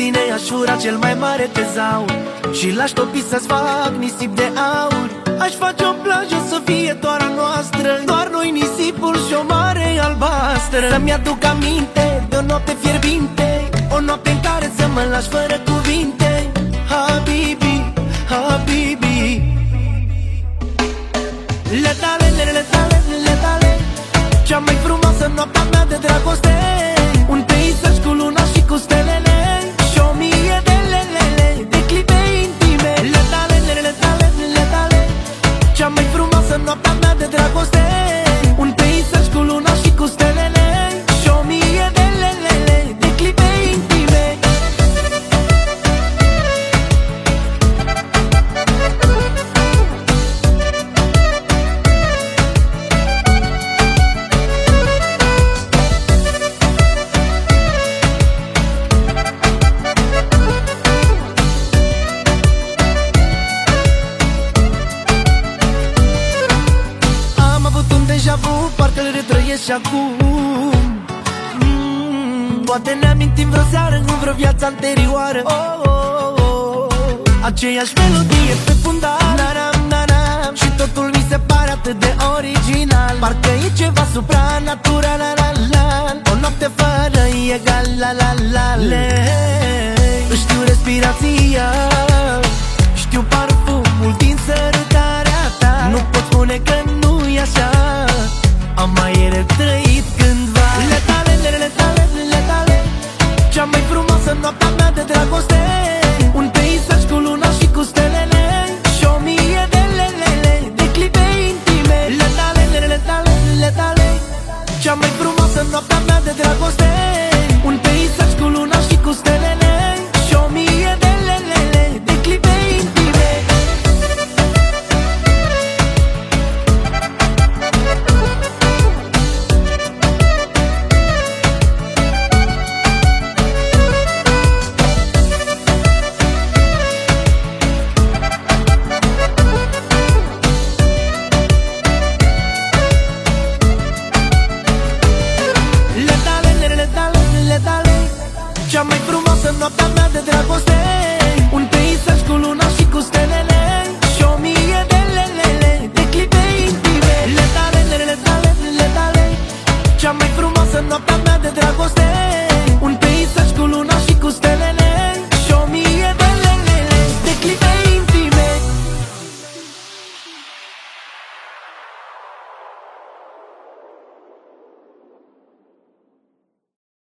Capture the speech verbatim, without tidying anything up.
tine aș fura cel mai mare tezaur și l-aș topi să-ți fac nisip de aur. Aș face o plajă să fie doar a noastră, doar noi, nisipul și o mare albastră. Să-mi aduc aminte de o noapte fierbinte, o noapte în care să mă lași fără cuvinte. Habibi, habibi, le tale, le tale, le tale, cea mai frumoasă noaptea mea de dragoste. Un peisaj cu luna și cu stelele și o mie de lelele, de clipe intime. Le tale, le tale, le tale, cea mai frumoasă noaptea mea de dragoste. Un peisaj cu luna și cu stelele și o mie de lelele, de clipe intime. Parcă-l retrăiesc și acum. mm, Poate ne amintim vreo seară în vreo viață anterioară. oh, oh, oh, oh. Aceeași melodie pe fundal, na-nam, na-nam, și totul mi se pare atât de original. Parcă e ceva supranatural, la, la, la. O noapte fără egal, la, la, la, la. Își știu respirația, știu parole.